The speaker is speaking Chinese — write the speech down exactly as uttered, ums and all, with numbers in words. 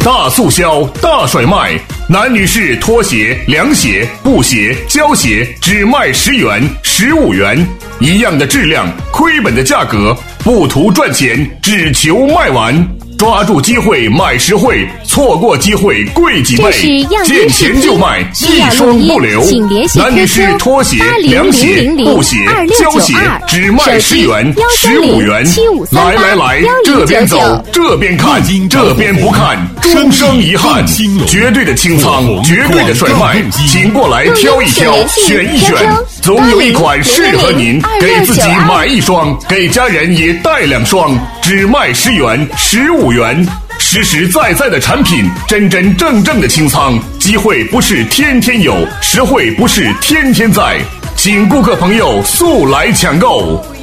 大促销，大甩卖，男女士拖鞋、凉鞋、布鞋、胶鞋只卖十元、十五元，一样的质量，亏本的价格，不图赚钱，只求卖完。抓住机会买实惠，错过机会贵几倍。见钱就卖，一双不留。男女士拖鞋、凉鞋、布鞋、胶鞋只卖十元、十五元。来来来，这边走，这边看，这边不看，终生遗憾。绝对的清仓，绝对的甩卖，请过来挑一挑，选一选，总有一款适合您。给自己买一双，给家人也带两双，只卖十元、十五元。实实在在的产品，真真正正的清仓，机会不是天天有，实惠不是天天在，请顾客朋友速来抢购。